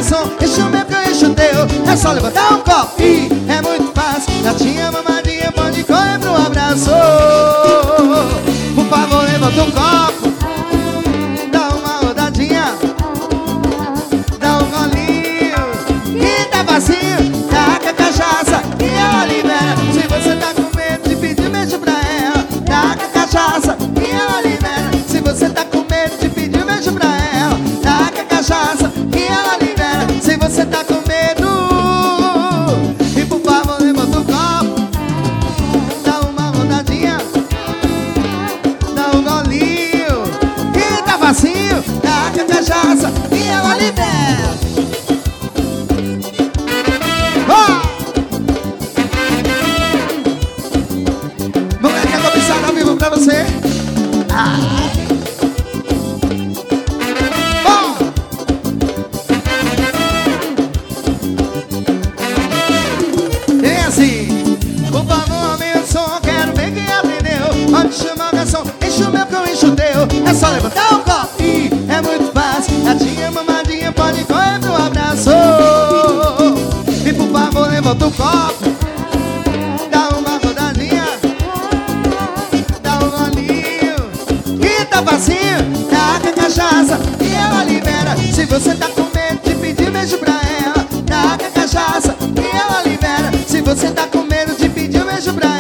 garçom, enche o meu que eu encho o teu. É só levantar um copo e é muito fácil. Gatinha mamadinha, pode correr pro abraço. Por favor, levanta um copo, dá uma rodadinha, dá um golinho e tá vazio. Taca a cachaça e ela libera. Se você tá com medo de pedir beijo pra ela, taca a cachaça e ela libera. Se você tá com medo de pedir beijo pra ela, taca a cachaça e ela libera. Se você tá com medo, e por favor levanta o copo, dá uma rodadinha, dá um golinho e tá vazio. Taca a cachaça e ela libera. Vamos ver que é cobiçado ao vivo pra você. É assim, por favor, aumente o som, quero ver quem aprendeu. Pode chamar o garçom, enche o meu que eu encho o teu. É só levantar o copo e é muito fácil. Gatinha mamadinha, pode correr pro abraço. E por favor, levanta o copo, dá uma rodadinha, dá um golinho e tá vazio. Taca a cachaça e ela libera. Se você tá com medo de pedir beijo pra ela, taca a cachaça e ela libera. Se você tá com medo de pedir beijo pra ela,